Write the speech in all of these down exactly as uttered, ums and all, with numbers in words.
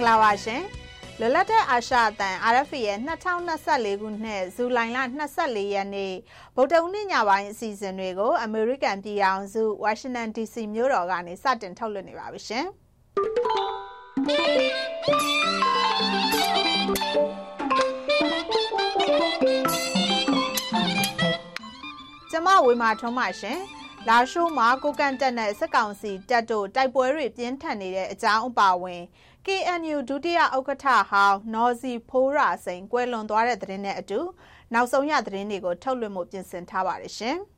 ္ဂလာပါရှင်လွတ်လပ်တဲ့အာရှအသံ R F A ရဲ့၂၀၂၄ခုနှစ်ဇူလိုင်လ၂၄ရက်နေ့ဗုဒ္ဓဟူးနေ့ညပိုင်းအစီအစဉ်တွေကိုအမေရိကန်ပြည်ထောင်စုဝါရှင်တန် D C မြို့တော်ကနေစတင်ထုတ်လွှင့်နေပါပြီရှင်ကျမဝေမာထွန်းပါရှင်လာရှိုးမှာကိုကန်တက်နဲ့စစ်ကောင်စီတပ်တို့တိုက်ပွဲတွေပြင်းထန်နေတဲ့အကြောင်းအပါအဝင် K N U ဒုတိယဥက္ကဋ္ဌဟောင်းနော်ဇီဖိုးရာစိန်ကွယ်လွန်သွားတဲ့သတင်းနဲ့အတူနောက်ဆုံးရသတင်းတွေကိုထုတ်လွှင့်မှုပြင်ဆင်ထားပါတယ်ရှင်။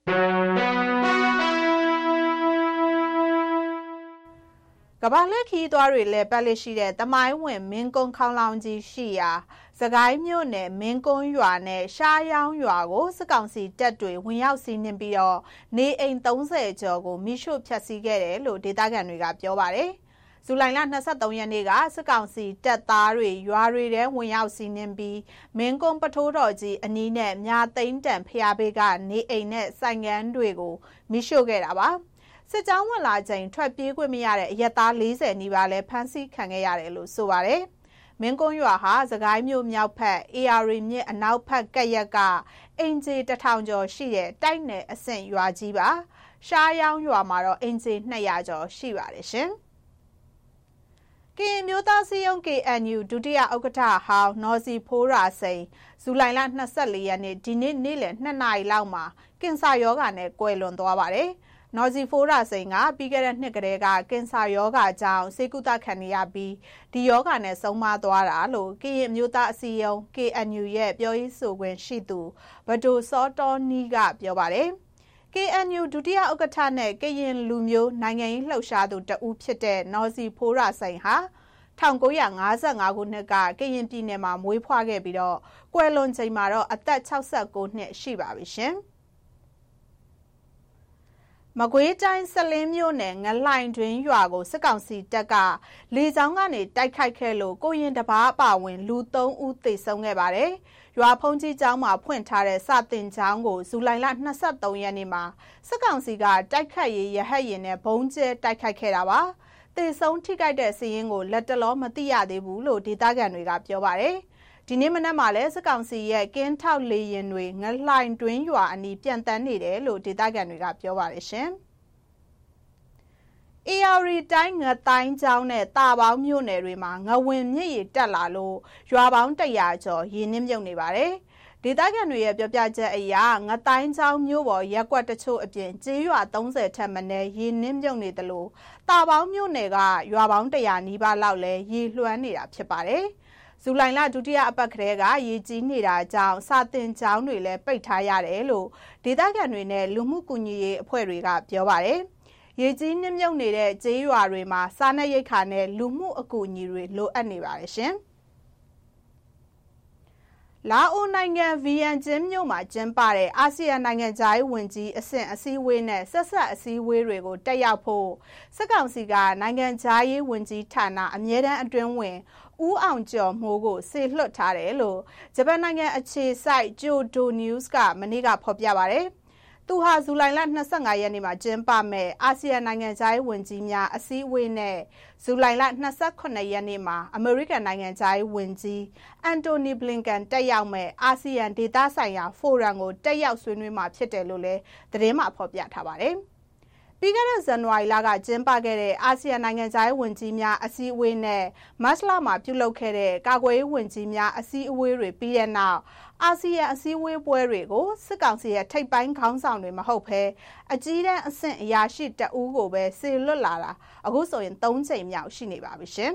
ကမ္ဘာလက်ခီးသွားတွေလည်းပတ်လက်ရှိတဲ့တမိုင်းဝင်မင်းကုန်းခေါင်းလောင်းကြီးရှိရာစကိုင်းမြို့နယ်မင်းကုန်းရွာနဲ့ရှားယောင်းရွာကိုစစ်ကောင်စီတပ်တွေဝင်ရောက်စီးနင်းပြီးတော့နေအိမ်သုံးဆယ်ကျော်ကိုမိရှို့ဖျက်ဆီးခဲ့တယ်လို့ဒေသခံတွေကပြောပါတယ်။ဇူလိုင်လ၂၃ရက်နေ့ကစစ်ကောင်စီတပ်သားတွေရွာတွေထဲဝင်ရောက်စီးနင်းပြီးမင်းကုန်းပထိုးတော်ကြီးအနီးနဲ့မြာသိန်းတန်ဖျားဘေးကနေအိမ်နဲ့ဆိုင်ငန်းတွေကိုမိရှို့ခဲ့တာပါ။စစ်ကြောင်းဝင်လာချိန်ထွက်ပြေးခွင့်မရတဲ့အရက်သား၄၀နီးပါးလဲဖမ်းဆီးခံခဲ့ရတယ်လို့ဆိုပါတယ်။မင်းကုန်းရွာဟာစကိုင်းမြို့မြောက်ဖက်အေယာရီမြစ်အနောက်ဖက်ကပ်ရက်ကအင်ဂျီတစ်ထောင်ကျော်ရှိတဲ့တိုက်နယ်အဆင့်ရွာကြီးပါ။ရှားယောင်းရွာမှာတော့အင်ဂျီ၂ရာကျော်ရှိပါတယ်ရှင်။ကရင်မျိုးသားစီယုံ K N U ဒုတိယဥက္ကဋ္ဌဟောင်းနော်ဇီဖိုးရာစိန်ဇူလိုင်လ၂၄ရက်နေ့ဒီနေ့နေ့လယ်၂နာရီလောက်မှာကင်ဆာရောဂါနဲ့ကွယ်လွန်သွားပါတယ်။နော်ဇီဖိုးရာစိန်ကပြီးခဲ့တဲ့နှစ်ကတည်းကကင်ဆာရောဂါကြောင့်ဆေးကုသခံနေရပြီးဒီရောဂါနဲ့ဆုံးမသွားတာလို့ကရင်မျိုးသားအစည်းအရုံး K N U ရဲ့ပြောရေးဆိုခွင့်ရှိသူဘဒိုစောတော်နီးကပြောပါတယ်။ K N U ဒုတိယဥက္ကဋ္ဌနဲ့ကရင်လူမျိုးနိုင်ငံရေးလှုပ်ရှားသူတဦးဖြစ်တဲ့နော်ဇီဖိုးရာစိန်ဟာ၁၉၅၅ခုနှစ်ကကရင်ပြည်နယ်မှာမွေးဖွားခဲ့ပြီးတော့ကွယ်လွန်ချိန်မှာတော့အသက်၆၉နှစ်ရှိပါပြီရှင်။မကွေးတိုင်းစလင်းမြို့နယ်ငလှိုင်တွင်ရွာကိုစစ်ကောင်စီတပ်ကလေကြောင်းကနေတိုက်ခိုက်ခဲ့လို့ကိုရင်တပါးအပါဝင်လူ၃ဦးသေဆုံးခဲ့ပါတယ်။ရွာဖုန်ကြီးကျောင်းမှာဖွင့်ထားတဲ့စာတင်ကျောင်းကိုဇူလိုင်လ၂၃ရက်နေ့မှာစစ်ကောင်စီကတိုက်ခိုက်ရေးရဟတ်ယာဉ်နဲ့ဘုံကျဲတိုက်ခိုက်ခဲ့တာပါ။သေဆုံးထိခိုက်တဲ့စီးရင်ကိုလက်တလောမသိရသေးဘူးလို့ဒေသခံတွေကပြောပါတယ်။ဒီနေ့မနက်မှာလည်းစစ်ကောင်စီရဲ့ကင်းထောက်လေယာဉ်တွေငလှိုင်တွင်းရွာအနီးပြန်တန်းနေတယ်လို့ဒေသခံတွေကပြောပါတယ်ရှင်။အေယာရီတိုင်းငတိုင်းကျောင်းနဲ့တာပေါင်းမြို့နယ်တွေမှာငဝင်မြစ်ရတက်လာလို့ရွာပေါင်း၁ရာကျော်ရေနစ်မြုပ်နေပါတယ်။ဒေသခံတွေရဲ့ပြောပြချက်အရငတိုင်းကျောင်းမြို့ပေါ်ရက်ကွက်တချို့အပြင်ကျေးရွာ၃၀ထက်မနည်းရေနစ်မြုပ်နေတယ်လို့တာပေါင်းမြို့နယ်ကရွာပေါင်း၁ရာနီးပါးလောက်လဲရေလွှမ်းနေတာဖြစ်ပါတယ်။ဇူလိုင်လဒုတိယအပတ်ကလေးကရေကြီးနေတာကြောင့်စာတင်ကျောင်းတွေလည်းပိတ်ထားရတယ်လို့ဒေသခံတွေနဲ့လူမှုကူညီရေးအဖွဲ့တွေကပြောပါတယ်။ရေကြီးနစ်မြုပ်နေတဲ့ကျေးရွာတွေမှာစားနပ်ရိက္ခာနဲ့လူမှုအကူအညီတွေလိုအပ်နေပါတယ်ရှင်။လာအိုနိုင်ငံဗီယန်ကျင်းမြို့မှာကျင်းပတဲ့အာဆီယံနိုင်ငံခြားရေးဝန်ကြီးအဆင့်အစည်းအဝေးနဲ့ဆက်ဆက်အစည်းအဝေးတွေကိုတက်ရောက်ဖို့စစ်ကောင်စီကနိုင်ငံခြားရေးဝန်ကြီးဌာနအမြဲတမ်းအတွင်းဝင်ဦးအောင်ကျော်မိုးကိုဆေလွှတ်ထားတယ်လို့ဂျပန်နိုင်ငံအခြေစိုက်ဂျိုဒိုနျူးစ်ကမနေ့ကဖော်ပြပါတယ်။သူဟာဇူလိုင်လ၂၅ရက်နေ့မှာကျင်းပမဲ့အာဆီယံနိုင်ငံခြားရေးဝန်ကြီးများအစည်းအဝေးနဲ့ဇူလိုင်လ၂၇ရက်နေ့မှာအမေရိကန်နိုင်ငံခြားရေးဝန်ကြီးအန်တိုနီဘလင်ကန်တက်ရောက်မဲ့အာဆီယံဒေသဆိုင်ရာဖိုရမ်ကိုတက်ရောက်ဆွေးနွေးမှာဖြစ်တယ်လို့လည်းသတင်းမှာဖော်ပြထားပါတယ်။ပြီးခဲ့တဲ့ဇန်နဝါရီလကကျင်းပခဲ့တဲ့အာဆီယံနိုင်ငံခြားရေးဝန်ကြီးများအစည်းအဝေးနဲ့မတ်လမှာပြုလုပ်ခဲ့တဲ့ကာကွယ်ရေးဝန်ကြီးများအစည်းအဝေးတွေပြီးတဲ့နောက်အာဆီယံအစည်းအဝေးပွဲတွေကိုစစ်ကောင်စီရဲ့ထိပ်ပိုင်းခေါင်းဆောင်တွေမဟုတ်ဘဲအကြီးတန်းအဆင့်အရာရှိတအူးကိုပဲဆေလွတ်လာတာအခုဆိုရင်၃ချိန်မြောက်ရှိနေပါပြီရှင်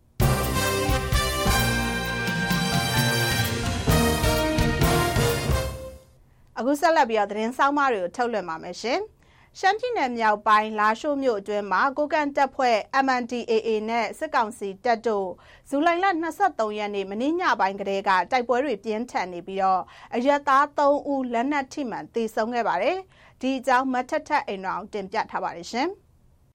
။အခုဆက်လက်ပြီးတော့သတင်းဆောင်မတွေကိုထုတ်လွှင့်ပါမယ်ရှင်။ရှမ်းပြည်နယ်မြောက်ပိုင်းလာရှိုးမြို့အတွင်းမှာကိုကန်တပ်ဖွဲ့ M N D A A နဲ့စစ်ကောင်စီတပ်တို့ဇူလိုင်လ၂၃ရက်နေ့မနေ့ညပိုင်းကလေးကတိုက်ပွဲတွေပြင်းထန်နေပြီးတော့အရက်သား၃ဦးလက်နက်ထိမှန်သေဆုံးခဲ့ပါတယ်။ဒီအကြောင်းမထက်ထက်အိမ်တော်တင်ပြထားပါတယ်ရှင်။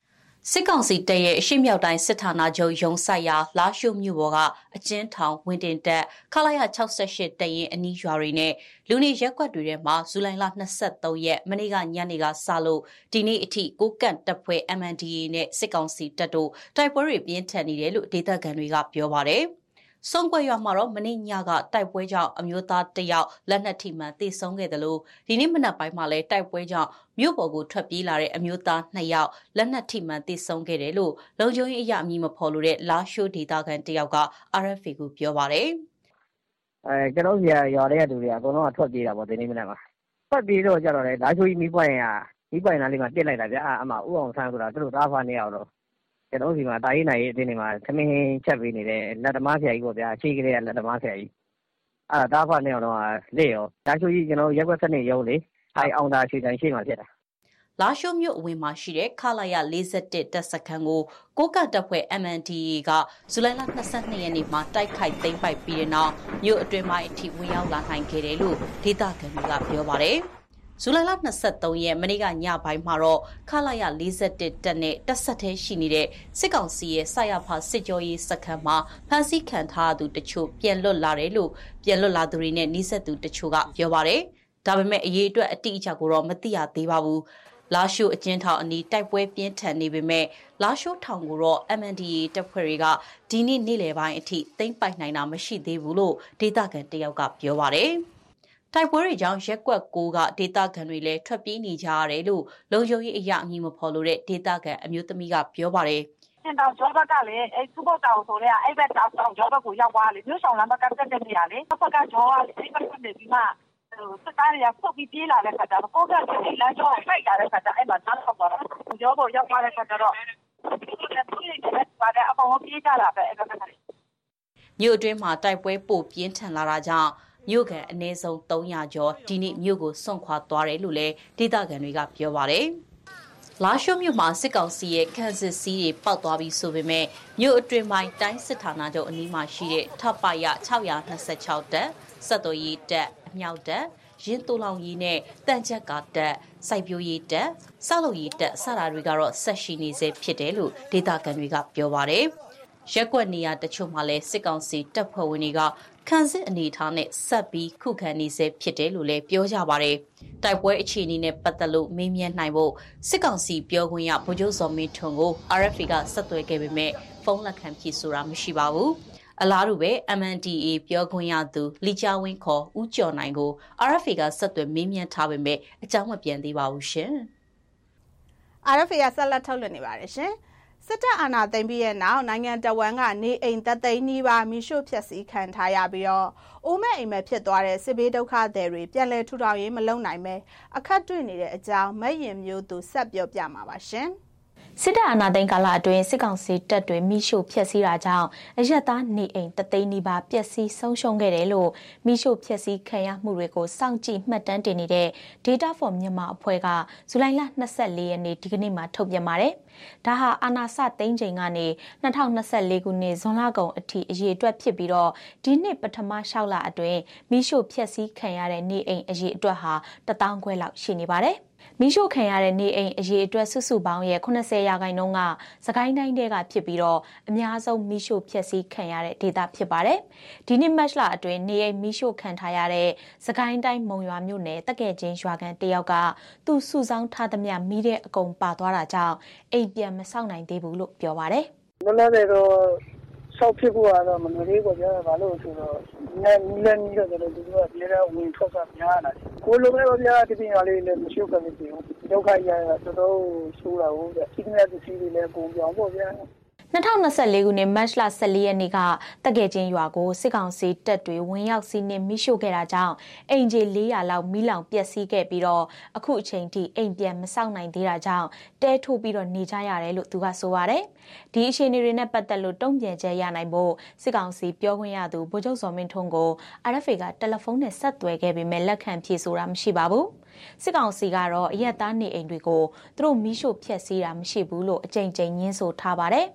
စစ်ကောင်စီတပ်ရဲ့အရှိမြောက်တိုင်းစစ်ဌာနချုပ်ရုံးဆိုင်ရာလာရှိုးမြို့ပေါ်ကအကျဉ်းထောင်ဝင်းတင်တက်ခလာရ၆၈တပ်ရင်းအနီးရွာတွေနဲ့လူနေရက်ကွက်တွေထဲမှာဇူလိုင်လ၂၃ရက်မနေ့ကညနေကစလို့ဒီနေ့အထိကိုကန့်တပ်ဖွဲ့ M N D A နဲ့စစ်ကောင်စီတပ်တို့တိုက်ပွဲတွေပြင်းထန်နေတယ်လို့ဒေသခံတွေကပြောပါတယ်။စုံကွယ်ရွာမှာတော့မနေ့ညကတိုက်ပွဲကြောင့်အမျိုးသားတစ်ယောက်လက်နက်ထိမှန်သေဆုံးခဲ့တယ်လို့ဒီနေ့မနက်ပိုင်းမှာလည်းတိုက်ပွဲကြောင့်မြို့ပေါ်ကိုထွက်ပြေးလာတဲ့အမျိုးသားနှစ်ယောက်လက်နက်ထိမှန်သေဆုံးခဲ့တယ်လို့လုံခြုံရေးအရာအမည်မဖော်လို့တဲ့လာရှိုးဒေသခံတစ်ယောက်က R F A ကိုပြောပါတယ်။အဲကျွန်တော်စီရွာတွေကလူတွေအကုန်လုံးကထွက်ပြေးတာပေါ့ဒီနေ့မနက်မှာထွက်ပြေးတော့ကြတော့လေလာရှိုးကြီးမိပွိုင်းကမိပွိုင်းနားလေးမှာတက်လိုက်တာဗျာအမဦးအောင်ဆန်းဆိုတာသူတို့သားဖားနေအောင်တော့ကျွန်တော်စီမှာတာရေးနိုင်ရေးအတင်းနေမှာသမင်းချက်ပေးနေတဲ့လက်သမားဆရာကြီးပေါ့ဗျာအရှိကလေးကလက်သမားဆရာကြီးအဲ့ဒါသားဖားနေအောင်တော့လက်ရောလာရှိုးကြီးကျွန်တော်ရက်ွက်စနစ်ရုံးလေအဲအောင်သာရွှေတိုင်းရှိမှဖြစ်တာလာရှိုးမြို့အဝင်မှာရှိတဲ့ခလာရ၄၁တပ်စခန်းကိုကိုကတပ်ဖွဲ့ M N D A ကဇူလိုင်လ၂၂ရက်နေ့မှာတိုက်ခိုက်သိမ်းပိုက်ပြီးတဲ့နောက်မြို့အတွင်းပိုင်းအထိဝင်ရောက်လာနိုင်ခဲ့တယ်လို့ဒေသခံတွေကပြောပါတယ်။ဇူလိုင်လ၂၃ရက်မနေ့ကညပိုင်းမှာတော့ခလာရ၄၁တပ်နဲ့တပ်ဆက်သေးရှိနေတဲ့စစ်ကောင်စီရဲ့ဆရာဖာစစ်ကြောရေးစခန်းမှာဖမ်းဆီးခံထားသူတချို့ပြန်လွတ်လာတယ်လို့ပြန်လွတ်လာသူတွေနဲ့နှိစက်သူတချို့ကပြောပါတယ်။ဒါပေမဲ့အရေးအတွက်အတိအကျကိုတော့မသိရသေးပါဘူး။လာရှိုးအကျဉ်းထောင်အနီးတိုက်ပွဲပြင်းထန်နေပေမဲ့လာရှိုးထောင်ကိုတော့ M N D A တပ်ဖွဲ့တွေကဒီနေ့နေ့လယ်ပိုင်းအထိသိမ်းပိုက်နိုင်တာမရှိသေးဘူးလို့ဒေသခံတယောက်ကပြောပါတယ်။တိုက်ပွဲတွေကြောင့်ရက်ကွက်ကိုကဒေသခံတွေလည်းထွက်ပြေးနေကြရတယ်လို့လုံခြုံရေးအရာအမည်မဖော်လို့တဲ့ဒေသခံအမျိုးသမီးကပြောပါတယ်။ကျန်တော်ကျောဘက်ကလည်းအဲစုပေါတောင်ဆိုတဲ့အဲ့ဘက်တောင်ကျောဘက်ကိုရောက်သွားလေမြို့ဆောင်လမ်းဘက်ကတက်တဲ့နေရာလေဘက်ကကျောကအဲ့ဘက်ကနေပြီးမှစစ်သားတွေကပုတ်ပြီးပြေးလာတဲ့ခါကျတော့ကိုကတိလမ်းကျောကိုဖိုက်လာတဲ့ခါကျအဲ့မှာသားထောက်သွားတော့ကျောပေါ်ရောက်သွားတဲ့ခါကျတော့ဒီလိုပြေးနေတဲ့ပါတဲ့အပေါ်ကိုပြေးကြတာပဲအဲ့ဘက်ကမြို့အတွင်းမှာတိုက်ပွဲပိုပြင်းထန်လာတာကြောင့်မြို့ကန်အနည်းဆုံး၃ရာကျော်ဒီနေ့မြို့ကိုစွန့်ခွာသွားတယ်လို့လည်းဒေသခံတွေကပြောပါတယ်။လာရှိုးမြို့မှာစစ်ကောင်စီရဲ့ခန့်စစ်စည်းတွေပောက်သွားပြီးဆိုပေမဲ့မြို့အတွင်းပိုင်းတိုင်းစစ်ဌာနချုပ်အနီးမှာရှိတဲ့ထပ်ပရ၆၂၆တပ်စက်တော်ရီတပ်အမြောက်တပ်ရင်းတူလောင်ကြီးနဲ့တန်ချက်ကတပ်စိုက်ပျိုးရေးတပ်စောက်လုပ်ရေးတပ်စတာတွေကတော့ဆက်ရှိနေစေဖြစ်တယ်လို့ဒေသခံတွေကပြောပါတယ်။ရက်ကွက်နေရာတချို့မှာလည်းစစ်ကောင်စီတပ်ဖွဲ့ဝင်တွေကခန်းစစ်အနေထားနဲ့ဆက်ပြီးခုခံနေစေဖြစ်တယ်လို့လည်းပြောကြပါတယ်။တိုက်ပွဲအခြေအနေနဲ့ပတ်သက်လို့မေးမြန်းနိုင်ဖို့စစ်ကောင်စီပြောခွင့်ရဗိုလ်ချုပ်စောမင်းထွန်းကို R F A ကဆက်သွယ်ခဲ့ပေမဲ့ဖုန်းလက်ခံဖြေဆိုတာမရှိပါဘူး။အလားတူပဲ M N D A ပြောခွင့်ရသူလီချာဝင်းခေါ်ဦးကျော်နိုင်ကို R F A ကဆက်သွယ်မေးမြန်းထားပေမဲ့အကြောင်းမပြန်သေးပါဘူးရှင်။ R F A ကဆက်လက်ထုတ်လွှင့်နေပါတယ်ရှင်။စစ်တပ်အာဏာသိမ်းပြီးတဲ့နောက်နိုင်ငံတော်ဝန်ကနေအိမ်သက်သိန်းနီးပါးမိရှုဖျက်ဆီးခံထားရပြီးတော့အိုးမဲ့အိမ်မဲ့ဖြစ်သွားတဲ့စစ်ဘေးဒုက္ခသည်တွေပြန်လည်ထူထောင်ရေးမလုပ်နိုင်ပဲအခက်တွေ့နေတဲ့အကြောင်းမယင်မျိုးသူဆက်ပြောပြမှာပါရှင်။စစ်တပ်အာဏာသိမ်းကာလအတွင်းစစ်ကောင်စီတပ်တွေမိရှုဖျက်ဆီးတာကြောင့်အရက်သားနေအိမ်တသိန်းနီးပါးပျက်စီးဆုံးရှုံးခဲ့တယ်လို့မိရှုဖျက်ဆီးခံရမှုတွေကိုစောင့်ကြည့်မှတ်တမ်းတင်နေတဲ့ Data for Myanmar အဖွဲ့ကဇူလိုင်လ၂၄ရက်နေ့ဒီကနေ့မှာထုတ်ပြန်ပါတယ်။ဒါဟာအာဏာစသိမ်းချိန်ကနေ၂၀၂၄ခုနှစ်ဇွန်လကုန်အထိအရေအတွက်ဖြစ်ပြီးတော့ဒီနှစ်ပထမ၆လအတွင်းမိရှုဖျက်ဆီးခံရတဲ့နေအိမ်အရေအတွက်ဟာတသောင်းခွဲလောက်ရှိနေပါတယ်။မိရှုခံရတဲ့နေအိမ်အရေအတွက်စုစုပေါင်းရဲ့၈၀ရာခိုင်နှုန်းကစကိုင်းတိုင်းထဲကဖြစ်ပြီးတော့အများဆုံးမိရှုဖျက်ဆီးခံရတဲ့ဒေသဖြစ်ပါတယ်။ဒီနှစ်မတ်လအတွင်းနေအိမ်မိရှုခံထားရတဲ့စကိုင်းတိုင်းမုံရွာမြို့နယ်တက်ကဲချင်းရွာကန်တယောက်ကသူ့စုဆောင်းထားသမျှမိတဲ့အကုန်ပါသွားတာကြောင့်အိမ်ပြန်မဆောက်နိုင်သေးဘူးလို့ပြောပါတယ်။မနေ့ကတော့ဆောက်ဖြစ်ဖို့ကတော့မလွယ်သေးဘူးကြာဘာလို့ဆိုတော့နဲ့လည်းနီးတော့တယ်သူကပြေးတော့ဝင်ထွက်တာများလာတယ်ကိုလိုပဲဗျာဒီပြင်ရလေးလည်းမရှိဘူးခင်ဗျဒုက္ခရတော်တော်ဆိုးတာဟုတ်တယ်ဒီနေ့ဒီစီးလေးလည်းပုံပြောင်းပေါ့ဗျာ၂၀၂၄ခုနှစ်မတ်လ၁၄ရက်နေ့ကတက်ကဲချင်းရွာကိုစစ်ကောင်စီတပ်တွေဝင်ရောက်စီးနင်းမိရှို့ခဲ့တာကြောင့်အိမ်ခြေ၄ရာလောက်မိလောင်ပျက်စီးခဲ့ပြီးတော့အခုအချိန်ထိအိမ်ပြန်မဆောက်နိုင်သေးတာကြောင့်တဲထိုးပြီးတော့နေကြရတယ်လို့သူကဆိုပါတယ်။ဒီအခြေအနေတွေနဲ့ပတ်သက်လို့တုံ့ပြန်ချက်ရနိုင်ဖို့စစ်ကောင်စီပြောခွင့်ရသူဗိုလ်ချုပ်စောမင်းထွန်းကို R F A ကတယ်လီဖုန်းနဲ့ဆက်သွယ်ခဲ့ပေမဲ့လက်ခံဖြေဆိုတာမရှိပါဘူး။စစ်ကောင်စီကတော့အရက်သားနေအိမ်တွေကိုသူတို့မိရှို့ဖျက်ဆီးတာမရှိဘူးလို့အကြိမ်ကြိမ်ညင်းဆိုထားပါတယ်။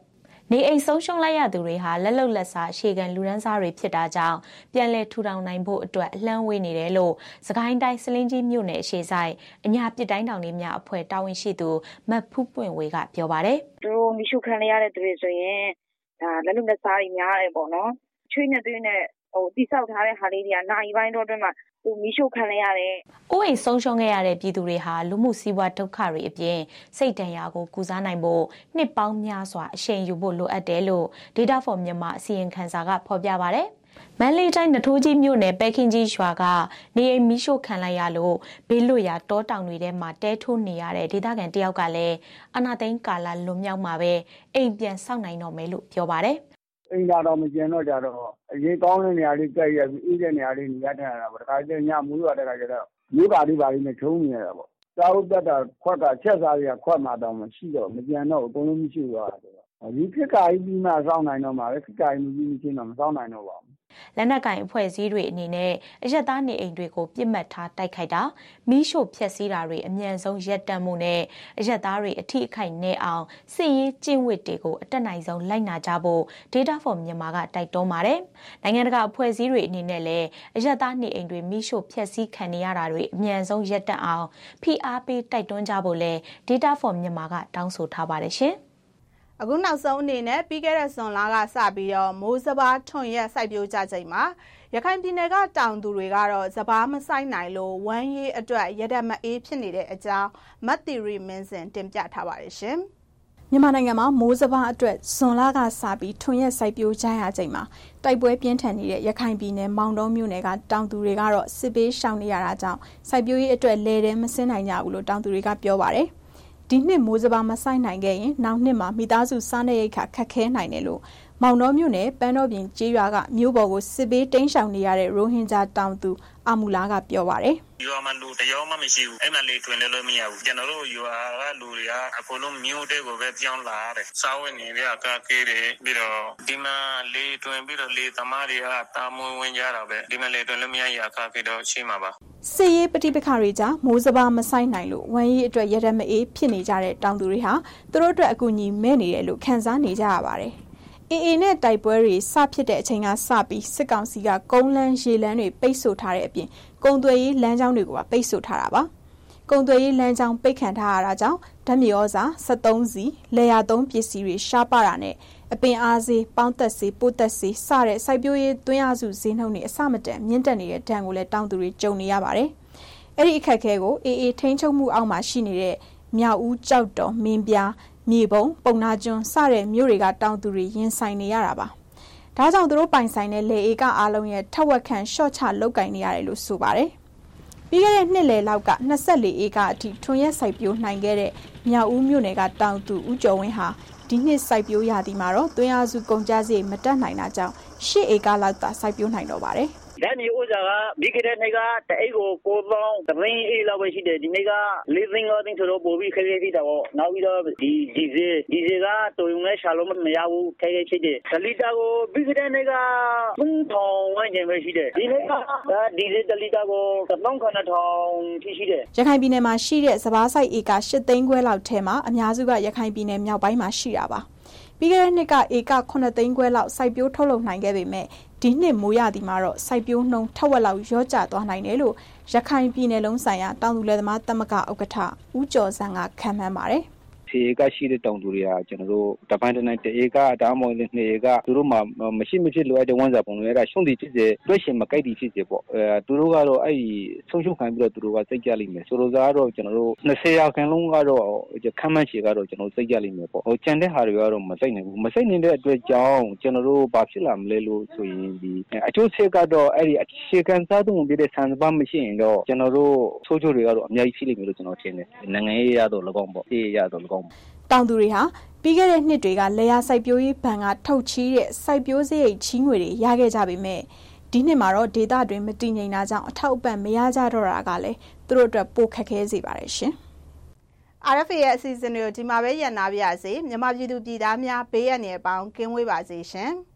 နေအိမ်ဆုံးရှုံးလိုက်ရသူတွေဟာလက်လုံလက်စားရှေကန်လူရန်စားတွေဖြစ်တာကြောင့်ပြန်လည်ထူထောင်နိုင်ဖို့အတွက်အလှမ်းဝေးနေတယ်လို့စကိုင်းတိုင်းစလင်းကြီးမြို့နယ်အရှေ့ဆိုင်အညာပစ်တိုင်းတောင်လေးများအဖွဲ့တာဝန်ရှိသူမတ်ဖူးပွင့်ဝေကပြောပါတယ်။သူတို့မိရှုခံရတဲ့သူတွေဆိုရင်ဒါလက်လုံလက်စားတွေများတယ်ပေါ့နော်။ချွေးနဲ့သွေးနဲ့ဟိုတိဆောက်ထားတဲ့ဟာလေးတွေကနိုင်ပိုင်းတော့အတွင်းမှာသူမိရှုခံရတဲ့အိုးအိမ်ဆုံးရှုံးခဲ့ရတဲ့ပြည်သူတွေဟာလူမှုစီးပွားဒုက္ခတွေအပြင်စိတ်ဒဏ်ရာကိုကုစားနိုင်ဖို့နှစ်ပေါင်းများစွာအရှိန်ယူဖို့လိုအပ်တယ်လို့ Data for Myanmar အစီရင်ခံစာကဖော်ပြပါတယ်။မန္တလေးတိုင်းနထိုးကြီးမြို့နယ်ပဲခင်းကြီးရွာကနေအိမ်မီးရှို့ခံလိုက်ရလို့ဘေးလွတ်ရာတောတောင်တွေထဲမှာတဲထိုးနေရတဲ့ဒေသခံတယောက်ကလည်းအနာသိန်းကာလလွန်မြောက်မှာပဲအိမ်ပြန်ဆောက်နိုင်တော့မယ်လို့ပြောပါတယ်။အိမ်သာတော့မကျန်တော့ကြတော့အရေးကောင်းတဲ့နေရာလေးကြိုက်ရပြီးအေးတဲ့နေရာလေးနေရတဲ့တာပေါ့တခါကျညမူးရတဲ့ခါကျတော့မျိုးကာလေးပါလေးနဲ့ထုံးနေရတာပေါ့စာအုပ်တက်တာခွက်ကချက်စားရခွက်မှတော့မရှိတော့မကျန်တော့အကုန်လုံးမရှိတော့တာဒီခက်ကာကြီးပြီးမှစောင်းနိုင်တော့မှာပဲခက်ကာကြီးမပြီးမချင်းတော့မစောင်းနိုင်တော့ပါဘူးလက်နက်ကင်အဖွဲ့အစည်းတွေအနေနဲ့အရက်သားနေအိမ်တွေကိုပြစ်မှတ်ထားတိုက်ခိုက်တာမီးရှို့ဖျက်ဆီးတာတွေအမြန်ဆုံးရပ်တန့်မှုနဲ့အရက်သားတွေအထိအခိုက်နဲ့အောင်စစ်ရေးကျင့်ဝတ်တွေကိုအတက်နိုင်ဆုံးလိုက်နာကြဖို့ Data for Myanmar ကတိုက်တွန်းပါတယ်။နိုင်ငံတကာအဖွဲ့အစည်းတွေအနေနဲ့လည်းအရက်သားနေအိမ်တွေမီးရှို့ဖျက်ဆီးခံနေရတာတွေအမြန်ဆုံးရပ်တန့်အောင်ဖိအားပေးတိုက်တွန်းကြဖို့လည်း Data for Myanmar ကတောင်းဆိုထားပါတယ်ရှင်။အခုနောက်ဆုံးအနေနဲ့ပြီးခဲ့တဲ့ဇွန်လကစပြီးတော့မိုးစဘာထွန်ရက်စိုက်ပျိုးကြချိန်မှာရခိုင်ပြည်နယ်ကတောင်သူတွေကတော့စဘာမစိုက်နိုင်လို့ဝမ်းရေးအတွက်ရတဲ့မအေးဖြစ်နေတဲ့အကြောင်းမတ်တီရီမင်းစင်တင်ပြထားပါတယ်ရှင်။မြန်မာနိုင်ငံမှာမိုးစဘာအတွက်ဇွန်လကစပြီးထွန်ရက်စိုက်ပျိုးကြရချိန်မှာတိုက်ပွဲပြင်းထန်နေတဲ့ရခိုင်ပြည်နယ်မောင်တောမြို့နယ်ကတောင်သူတွေကတော့စစ်ပေးရှောင်နေရတာကြောင့်စိုက်ပျိုးရေးအတွက်လဲတဲမစင်းနိုင်ကြဘူးလို့တောင်သူတွေကပြောပါတယ်။ဒီနှစ်မိုးစဘာမဆိုင်နိုင်ခဲ့ရင်နောက်နှစ်မှာမိသားစုစားနပ်ရိက္ခာခက်ခဲနိုင်တယ်လို့မောင်တော်မြို့နယ်ပန်းတော်ပြင်ကျေးရွာကမြို့ပေါ်ကိုစစ်ပေးတိမ်းရှောင်နေရတဲ့ရိုဟင်ဂျာတောင်သူအမူလာကပြောပါတယ်။ရွာမှာလူတယောက်မှမရှိဘူး။အဲ့မှာလေတွင်လည်းလို့မရဘူး။ကျွန်တော်တို့ရွာကလူတွေကအကုန်လုံးမြို့တဲ့ကိုပဲပြောင်းလာတယ်။စားဝတ်နေရအကကေးတယ်ပြီးတော့ဒီမှာလေတွင်ပြီးတော့လေသမားတွေကတာမွေးဝင်ကြတာပဲ။ဒီမှာလေတွင်လည်းမရရအကကေးတော့ရှိမှာပါ။စစ်ရေးပဋိပက္ခတွေကြောင့်မိုးစဘာမဆိုင်နိုင်လို့ဝမ်းရေးအတွက်ရတဲ့မအေးဖြစ်နေကြတဲ့တောင်သူတွေဟာသူတို့အတွက်အကူအညီမဲ့နေတယ်လို့ခံစားနေကြရပါတယ်။အေအေနဲ့တိုက်ပွဲတွေစဖြစ်တဲ့အချိန်ကစပြီးစစ်ကောင်စီကကုန်းလန်းရေလန်းတွေပိတ်ဆို့ထားတဲ့အပြင်ကုန်သွယ်ရေးလမ်းကြောင်းတွေကိုပါပိတ်ဆို့ထားတာပါ။ကုန်သွယ်ရေးလမ်းကြောင်းပိတ်ခံထားရတာကြောင့်ဓာတ်မြေဩဇာစက်သုံးစီလေယာသုံးပစ္စည်းတွေရှားပါတာနဲ့အပင်အားစေးပေါင်းသက်စေးပိုးသက်စေးစတဲ့စိုက်ပျိုးရေးသွင်းအားစုဈေးနှုန်းတွေအဆမတန်မြင့်တက်နေတဲ့ဒဏ်ကိုလည်းတောင်သူတွေကြုံနေရပါတယ်။အဲ့ဒီအခက်အခဲကိုအေအေထိန်းချုပ်မှုအောက်မှာရှိနေတဲ့မြောက်ဦးကြောက်တော်မင်းပြားမြေပုံပုံနာကျွန်းစတဲ့မြို့တွေကတောင်သူတွေရင်ဆိုင်နေရတာပါ။ဒါကြောင့်သူတို့ပိုင်ဆိုင်တဲ့လေအေကအားလုံးရဲ့ထက်ဝက်ခန့်ရှော့ချလုတ်ကင်နေရတယ်လို့ဆိုပါတယ်။ပြီးခဲ့တဲ့နှစ်လယ်လောက်က၂၄ဧကအထိထွန်ရက်စိုက်ပျိုးနိုင်ခဲ့တဲ့မြောက်ဦးမြို့နယ်ကတောင်သူဦးကျော်ဝင်းဟာဒီနှစ်စိုက်ပျိုးရသည်မှာတော့သွင်းအားစုကုန်ကျစရိတ်မတက်နိုင်တာကြောင့်၈ဧကလောက်သာစိုက်ပျိုးနိုင်တော့ပါတယ်ဓာတ်မြေဥစ္စာကပြီးခဲ့တဲ့နေ့ကတအိတ်ကိုကိုးသောင်းတရင်းအေးလောက်ပဲရှိတယ်ဒီနေ့ကလေးသိန်းငါးသိန်းဆိုတော့ပိုပြီးခက်ခဲသေးတာပေါ့နောက်ပြီးတော့ဒီဒီဇယ်ဒီဇယ်ကတော်ရုံနဲ့ရှာလို့မရဘူးခက်ခဲဖြစ်တယ်ဒလီတာကိုပြီးခဲ့တဲ့နေ့ကသုံးထောင်ဝန်းကျင်ပဲရှိတယ်ဒီနေ့ကဒီဇယ်ဒလီတာကိုတစ်သောင်းခုနှစ်ထောင်ထိရှိတယ်ရခိုင်ပြည်နယ်မှာရှိတဲ့စဘာဆိုင်ဧက၈သိန်းခွဲလောက်ထဲမှာအများစုကရခိုင်ပြည်နယ်မြောက်ပိုင်းမှာရှိတာပါပြီးခဲ့တဲ့နှစ်ကဧကခုနှစ်သိန်းခွဲလောက်စိုက်ပျိုးထုတ်လုပ်နိုင်ခဲ့ပေမဲ့ဒီနှစ်မိုးရသည်မှာတော့စိုက်ပျိုးနှုန်းထက်ဝက်လောက်ရော့ကျသွားနိုင်တယ်လို့ရခိုင်ပြည်နယ်လုံးဆိုင်ရာတောင်သူလယ်သမားသမဂ္ဂဥက္ကဋ္ဌဦးကျော်စံကခန့်မှန်းပါတယ်ဒီဧကရှိတဲ့တောင်သူတွေကကျွန်တော်တို့တပိုင်းတစ်နိုင်တဧကဒါမှမဟုတ်နှစ်ဧကသူတို့မှမရှိမဖြစ်လိုအပ်တဲ့ဝန်စားပုံတွေအဲ့ဒါရှုံးတည်ဖြစ်စေတွက်ရှင်မကိုက်တည်ဖြစ်စေပေါ့အဲသူတို့ကတော့အဲ့ဒီဆုံးရှုံးခံပြီးတော့သူတို့ကစိတ်ကြလိမ့်မယ်ဆိုတော့ကတော့ကျွန်တော်တို့၂၀ရာခိုင်နှုန်းကတော့ခန့်မှန်းချေကတော့ကျွန်တော်စိတ်ကြလိမ့်မယ်ပေါ့ဟိုကျန်တဲ့ဟာတွေကတော့မစိတ်နိုင်ဘူးမစိတ်နိုင်တဲ့အတွက်ကြောင့်ကျွန်တော်တို့ဘာဖြစ်လာမလဲလို့ဆိုရင်ဒီအကျိုးဆက်ကတော့အဲ့ဒီအခြေခံစားသုံးပြတဲ့ဆန်စပါးမရှိရင်တော့ကျွန်တော်တို့ဆိုးကျိုးတွေကတော့အများကြီးရှိလိမ့်မယ်လို့ကျွန်တော်ထင်တယ်နိုင်ငံရေးရတော့၎င်းပေါ့အေးရတော့၎င်းတောင်သူတွေဟာပြီးခဲ့တဲ့နှစ်တွေကလေယာစိုက်ပျိုးရေးဘဏ်ကထုတ်ချီးတဲ့စိုက်ပျိုးစရိတ်ချီးငွေတွေရခဲ့ကြပေမဲ့ဒီနှစ်မှာတော့ဒေသတွင်မတည်ငြိမ်တာကြောင့်အထောက်အပံ့မရကြတော့တာကလည်းသူတို့အတွက်ပိုခက်ခဲစေပါတယ်ရှင်။ R F A ရဲ့အစီအစဉ်တွေကိုဒီမှာပဲရပ်နားပြရစေမြန်မာပြည်သူပြည်သားများဘေးရန်တွေအပေါင်းကင်းဝေးပါစေရှင်။